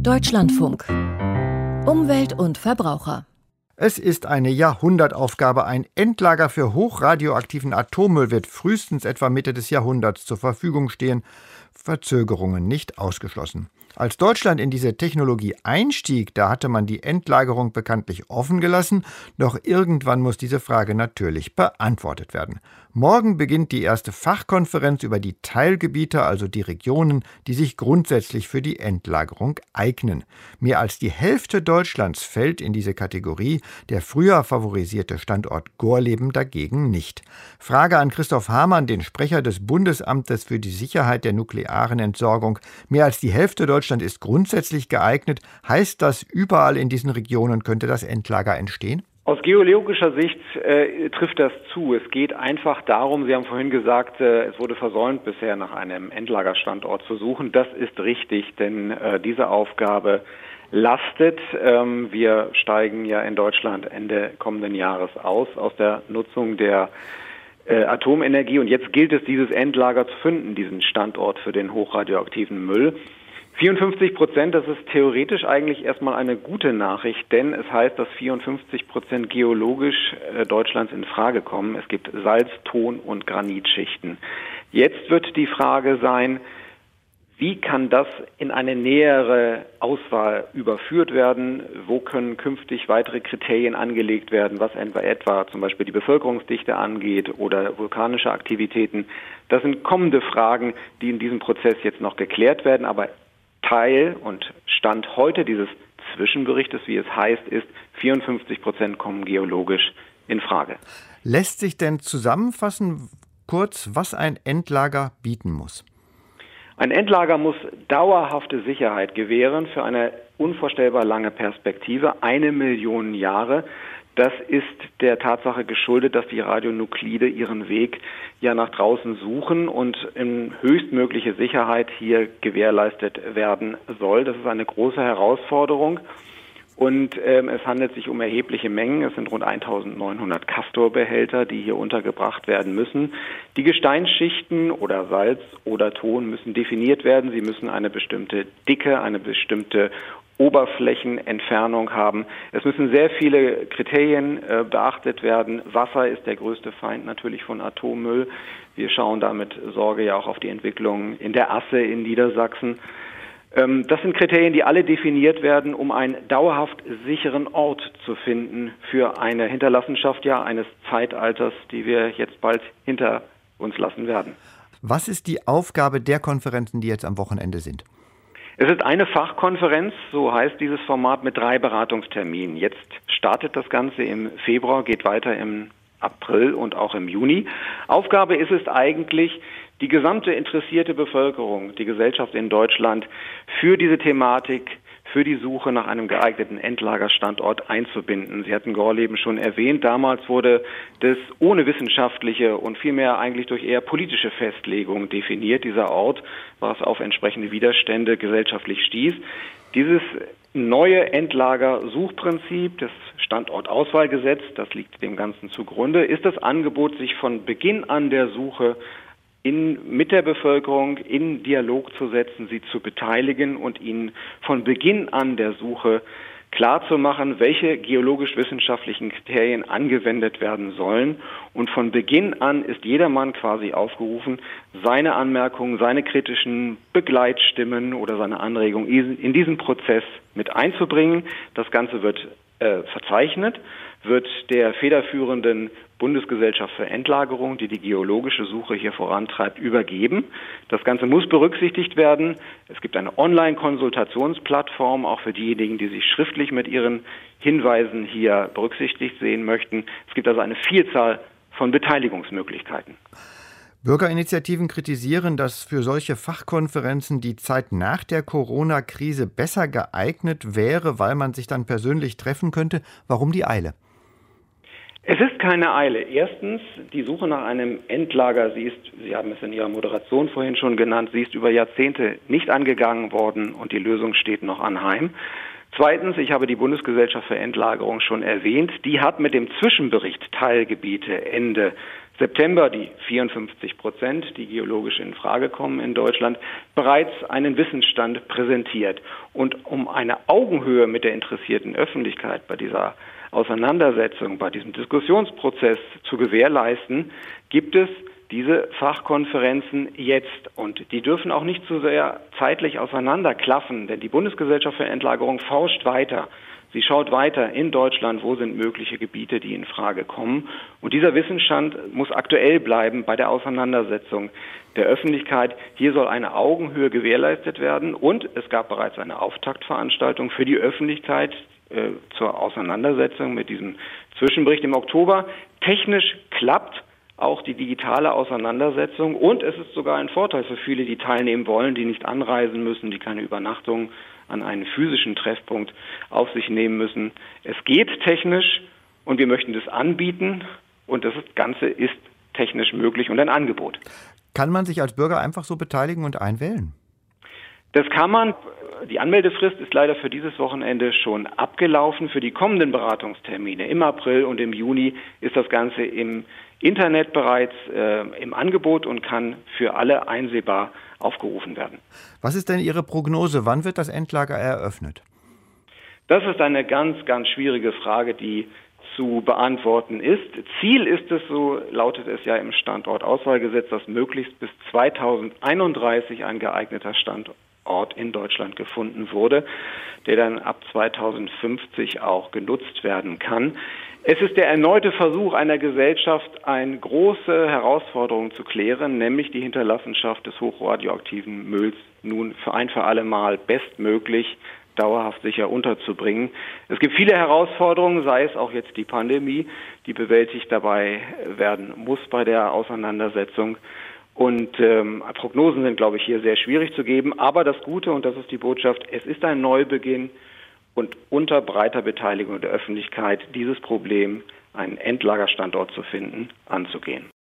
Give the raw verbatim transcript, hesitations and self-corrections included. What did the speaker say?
Deutschlandfunk. Umwelt und Verbraucher. Es ist eine Jahrhundertaufgabe. Ein Endlager für hochradioaktiven Atommüll wird frühestens etwa Mitte des Jahrhunderts zur Verfügung stehen. Verzögerungen nicht ausgeschlossen. Als Deutschland in diese Technologie einstieg, da hatte man die Endlagerung bekanntlich offen gelassen. Doch irgendwann muss diese Frage natürlich beantwortet werden. Morgen beginnt die erste Fachkonferenz über die Teilgebiete, also die Regionen, die sich grundsätzlich für die Endlagerung eignen. Mehr als die Hälfte Deutschlands fällt in diese Kategorie, der früher favorisierte Standort Gorleben dagegen nicht. Frage an Christoph Hamann, den Sprecher des Bundesamtes für die Sicherheit der nuklearen Entsorgung. Mehr als die Hälfte Deutschland ist grundsätzlich geeignet. Heißt das, überall in diesen Regionen könnte das Endlager entstehen? Aus geologischer Sicht äh, trifft das zu. Es geht einfach darum, Sie haben vorhin gesagt, äh, es wurde versäumt, bisher nach einem Endlagerstandort zu suchen. Das ist richtig, denn äh, diese Aufgabe lastet. Ähm, wir steigen ja in Deutschland Ende kommenden Jahres aus, aus der Nutzung der äh, Atomenergie. Und jetzt gilt es, dieses Endlager zu finden, diesen Standort für den hochradioaktiven Müll. vierundfünfzig Prozent, das ist theoretisch eigentlich erstmal eine gute Nachricht, denn es heißt, dass vierundfünfzig Prozent geologisch äh, Deutschlands in Frage kommen. Es gibt Salz-, Ton- und Granitschichten. Jetzt wird die Frage sein, wie kann das in eine nähere Auswahl überführt werden? Wo können künftig weitere Kriterien angelegt werden, was etwa, etwa zum Beispiel die Bevölkerungsdichte angeht oder vulkanische Aktivitäten? Das sind kommende Fragen, die in diesem Prozess jetzt noch geklärt werden, aber Teil und Stand heute dieses Zwischenberichtes, wie es heißt, ist, vierundfünfzig Prozent kommen geologisch in Frage. Lässt sich denn zusammenfassen, kurz, was ein Endlager bieten muss? Ein Endlager muss dauerhafte Sicherheit gewähren für eine unvorstellbar lange Perspektive, eine Million Jahre. Das ist der Tatsache geschuldet, dass die Radionuklide ihren Weg ja nach draußen suchen und in höchstmögliche Sicherheit hier gewährleistet werden soll. Das ist eine große Herausforderung und ähm, es handelt sich um erhebliche Mengen. Es sind rund eintausendneunhundert Castor-Behälter, die hier untergebracht werden müssen. Die Gesteinsschichten oder Salz oder Ton müssen definiert werden. Sie müssen eine bestimmte Dicke, eine bestimmte Oberflächenentfernung haben. Es müssen sehr viele Kriterien äh, beachtet werden. Wasser ist der größte Feind natürlich von Atommüll. Wir schauen da mit Sorge ja auch auf die Entwicklung in der Asse in Niedersachsen. Ähm, das sind Kriterien, die alle definiert werden, um einen dauerhaft sicheren Ort zu finden für eine Hinterlassenschaft ja eines Zeitalters, die wir jetzt bald hinter uns lassen werden. Was ist die Aufgabe der Konferenzen, die jetzt am Wochenende sind? Es ist eine Fachkonferenz, so heißt dieses Format, mit drei Beratungsterminen. Jetzt startet das Ganze im Februar, geht weiter im April und auch im Juni. Aufgabe ist es eigentlich, die gesamte interessierte Bevölkerung, die Gesellschaft in Deutschland für diese Thematik, für die Suche nach einem geeigneten Endlagerstandort einzubinden. Sie hatten Gorleben schon erwähnt. Damals wurde das ohne wissenschaftliche und vielmehr eigentlich durch eher politische Festlegung definiert, dieser Ort, was auf entsprechende Widerstände gesellschaftlich stieß. Dieses neue Endlagersuchprinzip, das Standortauswahlgesetz, das liegt dem Ganzen zugrunde, ist das Angebot, sich von Beginn an der Suche In, mit der Bevölkerung in Dialog zu setzen, sie zu beteiligen und ihnen von Beginn an der Suche klarzumachen, welche geologisch-wissenschaftlichen Kriterien angewendet werden sollen. Und von Beginn an ist jedermann quasi aufgerufen, seine Anmerkungen, seine kritischen Begleitstimmen oder seine Anregungen in diesen Prozess mit einzubringen. Das Ganze wird äh, verzeichnet, wird der federführenden Bundesgesellschaft für Endlagerung, die die geologische Suche hier vorantreibt, übergeben. Das Ganze muss berücksichtigt werden. Es gibt eine Online-Konsultationsplattform, auch für diejenigen, die sich schriftlich mit ihren Hinweisen hier berücksichtigt sehen möchten. Es gibt also eine Vielzahl von Beteiligungsmöglichkeiten. Bürgerinitiativen kritisieren, dass für solche Fachkonferenzen die Zeit nach der Corona-Krise besser geeignet wäre, weil man sich dann persönlich treffen könnte. Warum die Eile? Es ist keine Eile. Erstens, die Suche nach einem Endlager, sie ist, Sie haben es in Ihrer Moderation vorhin schon genannt, sie ist über Jahrzehnte nicht angegangen worden und die Lösung steht noch anheim. Zweitens, ich habe die Bundesgesellschaft für Endlagerung schon erwähnt, die hat mit dem Zwischenbericht Teilgebiete Ende September die vierundfünfzig Prozent, die geologisch in Frage kommen in Deutschland, bereits einen Wissensstand präsentiert. Und um eine Augenhöhe mit der interessierten Öffentlichkeit bei dieser Auseinandersetzung, bei diesem Diskussionsprozess zu gewährleisten, gibt es diese Fachkonferenzen jetzt. Und die dürfen auch nicht zu sehr zeitlich auseinanderklaffen, denn die Bundesgesellschaft für Endlagerung forscht weiter. Sie schaut weiter in Deutschland, wo sind mögliche Gebiete, die in Frage kommen. Und dieser Wissensstand muss aktuell bleiben bei der Auseinandersetzung der Öffentlichkeit. Hier soll eine Augenhöhe gewährleistet werden. Und es gab bereits eine Auftaktveranstaltung für die Öffentlichkeit äh, zur Auseinandersetzung mit diesem Zwischenbericht im Oktober. Technisch klappt auch die digitale Auseinandersetzung. Und es ist sogar ein Vorteil für viele, die teilnehmen wollen, die nicht anreisen müssen, die keine Übernachtung an einen physischen Treffpunkt auf sich nehmen müssen. Es geht technisch und wir möchten das anbieten und das Ganze ist technisch möglich und ein Angebot. Kann man sich als Bürger einfach so beteiligen und einwählen? Das kann man. Die Anmeldefrist ist leider für dieses Wochenende schon abgelaufen. Für die kommenden Beratungstermine im April und im Juni ist das Ganze im Internet bereits äh, im Angebot und kann für alle einsehbar aufgerufen werden. Was ist denn Ihre Prognose? Wann wird das Endlager eröffnet? Das ist eine ganz, ganz schwierige Frage, die zu beantworten ist. Ziel ist es, so lautet es ja im Standortauswahlgesetz, dass möglichst bis zweitausendeinunddreißig ein geeigneter Standort in Deutschland gefunden wurde, der dann ab zweitausendfünfzig auch genutzt werden kann. Es ist der erneute Versuch einer Gesellschaft, eine große Herausforderung zu klären, nämlich die Hinterlassenschaft des hochradioaktiven Mülls nun für ein für alle Mal bestmöglich dauerhaft sicher unterzubringen. Es gibt viele Herausforderungen, sei es auch jetzt die Pandemie, die bewältigt dabei werden muss bei der Auseinandersetzung. Und ähm, Prognosen sind, glaube ich, hier sehr schwierig zu geben. Aber das Gute, und das ist die Botschaft, es ist ein Neubeginn und unter breiter Beteiligung der Öffentlichkeit dieses Problem, einen Endlagerstandort zu finden, anzugehen.